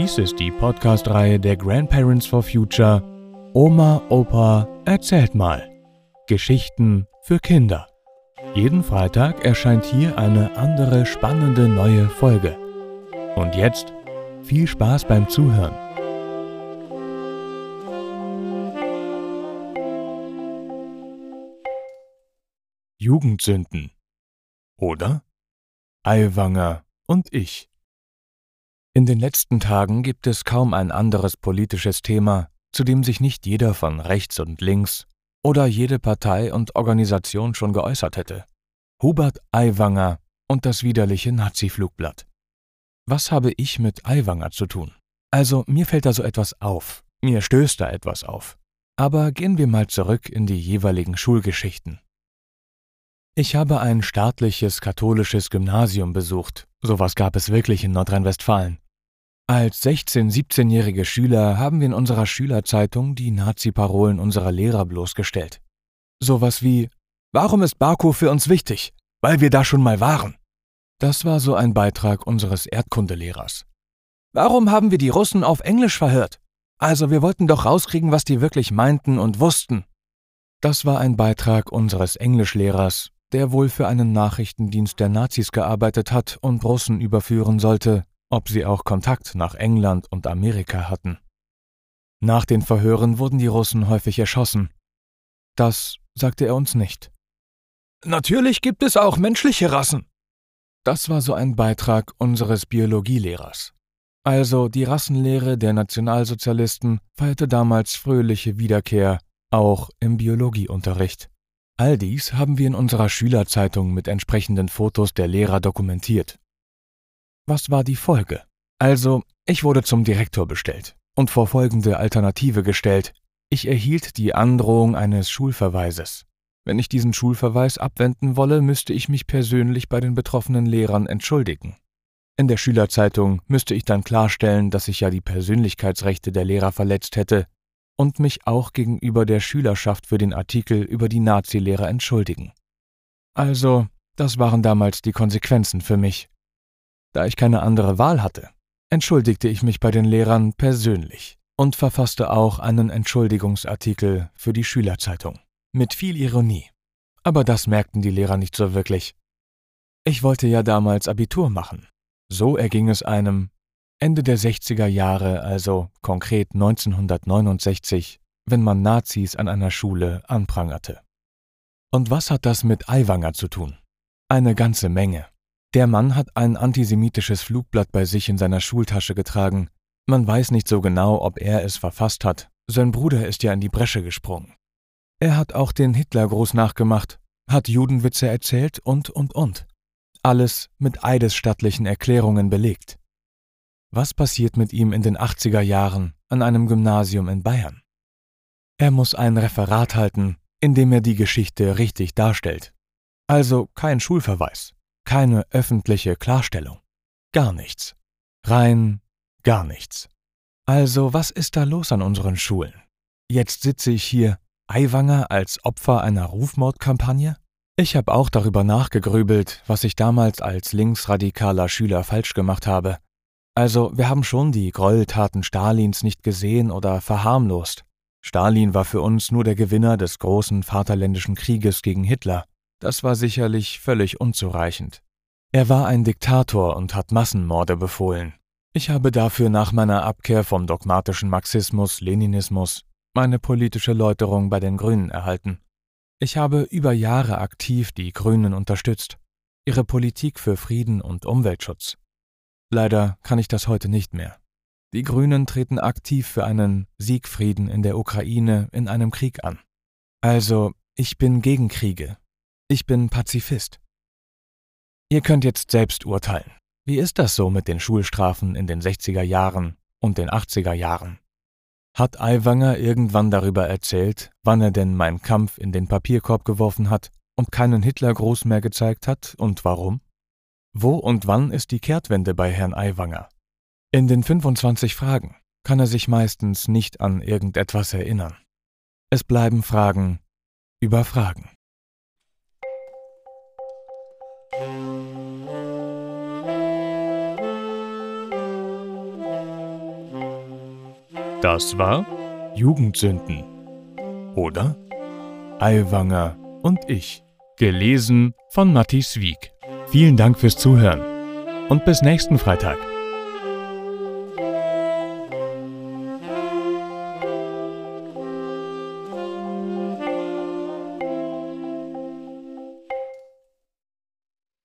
Dies ist die Podcast-Reihe der Grandparents for Future Oma, Opa, erzählt mal. Geschichten für Kinder. Jeden Freitag erscheint hier eine andere spannende neue Folge. Und jetzt viel Spaß beim Zuhören. Jugendsünden. Oder? Aiwanger und ich. In den letzten Tagen gibt es kaum ein anderes politisches Thema, zu dem sich nicht jeder von rechts und links oder jede Partei und Organisation schon geäußert hätte. Hubert Aiwanger und das widerliche Nazi-Flugblatt. Was habe ich mit Aiwanger zu tun? Also, mir fällt da so etwas auf. Mir stößt da etwas auf. Aber gehen wir mal zurück in die jeweiligen Schulgeschichten. Ich habe ein staatliches katholisches Gymnasium besucht. Sowas gab es wirklich in Nordrhein-Westfalen. Als 16-, 17-jährige Schüler haben wir in unserer Schülerzeitung die Nazi-Parolen unserer Lehrer bloßgestellt. Sowas wie: Warum ist Baku für uns wichtig? Weil wir da schon mal waren. Das war so ein Beitrag unseres Erdkundelehrers. Warum haben wir die Russen auf Englisch verhört? Also wir wollten doch rauskriegen, was die wirklich meinten und wussten. Das war ein Beitrag unseres Englischlehrers, der wohl für einen Nachrichtendienst der Nazis gearbeitet hat und Russen überführen sollte, ob sie auch Kontakt nach England und Amerika hatten. Nach den Verhören wurden die Russen häufig erschossen. Das sagte er uns nicht. Natürlich gibt es auch menschliche Rassen. Das war so ein Beitrag unseres Biologielehrers. Also die Rassenlehre der Nationalsozialisten feierte damals fröhliche Wiederkehr, auch im Biologieunterricht. All dies haben wir in unserer Schülerzeitung mit entsprechenden Fotos der Lehrer dokumentiert. Was war die Folge? Also, ich wurde zum Direktor bestellt und vor folgende Alternative gestellt. Ich erhielt die Androhung eines Schulverweises. Wenn ich diesen Schulverweis abwenden wolle, müsste ich mich persönlich bei den betroffenen Lehrern entschuldigen. In der Schülerzeitung müsste ich dann klarstellen, dass ich ja die Persönlichkeitsrechte der Lehrer verletzt hätte und mich auch gegenüber der Schülerschaft für den Artikel über die Nazi-Lehrer entschuldigen. Also, das waren damals die Konsequenzen für mich. Da ich keine andere Wahl hatte, entschuldigte ich mich bei den Lehrern persönlich und verfasste auch einen Entschuldigungsartikel für die Schülerzeitung. Mit viel Ironie. Aber das merkten die Lehrer nicht so wirklich. Ich wollte ja damals Abitur machen. So erging es einem Ende der 60er Jahre, also konkret 1969, wenn man Nazis an einer Schule anprangerte. Und was hat das mit Aiwanger zu tun? Eine ganze Menge. Der Mann hat ein antisemitisches Flugblatt bei sich in seiner Schultasche getragen. Man weiß nicht so genau, ob er es verfasst hat. Sein Bruder ist ja in die Bresche gesprungen. Er hat auch den Hitlergruß nachgemacht, hat Judenwitze erzählt und. Alles mit eidesstattlichen Erklärungen belegt. Was passiert mit ihm in den 80er Jahren an einem Gymnasium in Bayern? Er muss ein Referat halten, in dem er die Geschichte richtig darstellt. Also kein Schulverweis. Keine öffentliche Klarstellung. Gar nichts. Rein gar nichts. Also, was ist da los an unseren Schulen? Jetzt sitze ich hier, Aiwanger als Opfer einer Rufmordkampagne? Ich habe auch darüber nachgegrübelt, was ich damals als linksradikaler Schüler falsch gemacht habe. Also, wir haben schon die Gräueltaten Stalins nicht gesehen oder verharmlost. Stalin war für uns nur der Gewinner des großen Vaterländischen Krieges gegen Hitler. Das war sicherlich völlig unzureichend. Er war ein Diktator und hat Massenmorde befohlen. Ich habe dafür nach meiner Abkehr vom dogmatischen Marxismus-Leninismus meine politische Läuterung bei den Grünen erhalten. Ich habe über Jahre aktiv die Grünen unterstützt, ihre Politik für Frieden und Umweltschutz. Leider kann ich das heute nicht mehr. Die Grünen treten aktiv für einen Siegfrieden in der Ukraine in einem Krieg an. Also, ich bin gegen Kriege. Ich bin Pazifist. Ihr könnt jetzt selbst urteilen. Wie ist das so mit den Schulstrafen in den 60er Jahren und den 80er Jahren? Hat Aiwanger irgendwann darüber erzählt, wann er denn Mein Kampf in den Papierkorb geworfen hat und keinen Hitlergruß mehr gezeigt hat und warum? Wo und wann ist die Kehrtwende bei Herrn Aiwanger? In den 25 Fragen kann er sich meistens nicht an irgendetwas erinnern. Es bleiben Fragen über Fragen. Das war Jugendsünden oder Aiwanger und ich. Gelesen von Matti Swiek. Vielen Dank fürs Zuhören und bis nächsten Freitag.